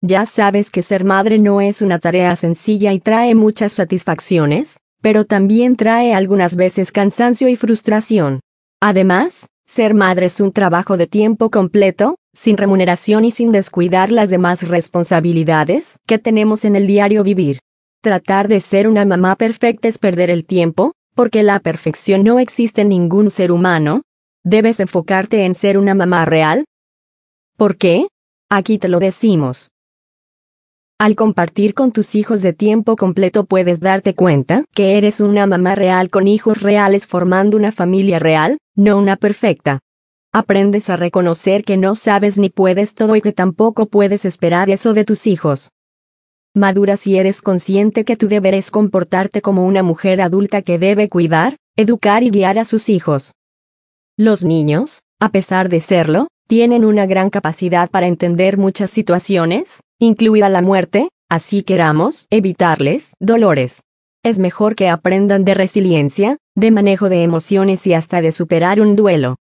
Ya sabes que ser madre no es una tarea sencilla y trae muchas satisfacciones, pero también trae algunas veces cansancio y frustración. Además, ser madre es un trabajo de tiempo completo, sin remuneración y sin descuidar las demás responsabilidades que tenemos en el diario vivir. Tratar de ser una mamá perfecta es perder el tiempo, porque la perfección no existe en ningún ser humano. Debes enfocarte en ser una mamá real. ¿Por qué? Aquí te lo decimos. Al compartir con tus hijos de tiempo completo puedes darte cuenta que eres una mamá real con hijos reales formando una familia real, no una perfecta. Aprendes a reconocer que no sabes ni puedes todo y que tampoco puedes esperar eso de tus hijos. Maduras y eres consciente que tu deber es comportarte como una mujer adulta que debe cuidar, educar y guiar a sus hijos. Los niños, a pesar de serlo, tienen una gran capacidad para entender muchas situaciones, incluida la muerte, así queramos evitarles dolores. Es mejor que aprendan de resiliencia, de manejo de emociones y hasta de superar un duelo.